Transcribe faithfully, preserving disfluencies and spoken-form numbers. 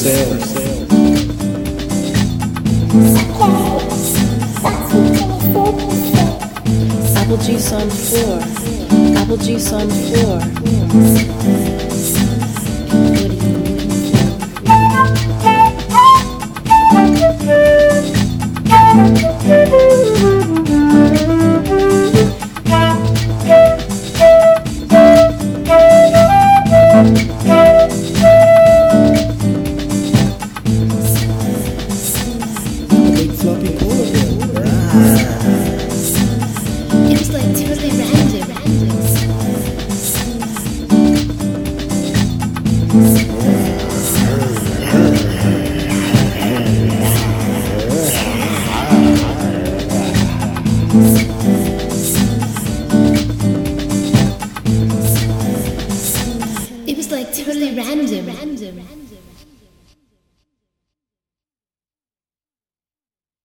Apple juice on the floor. Apple juice on the floor. What do you Big floppy polar bear. It was like totally random. It was like totally random.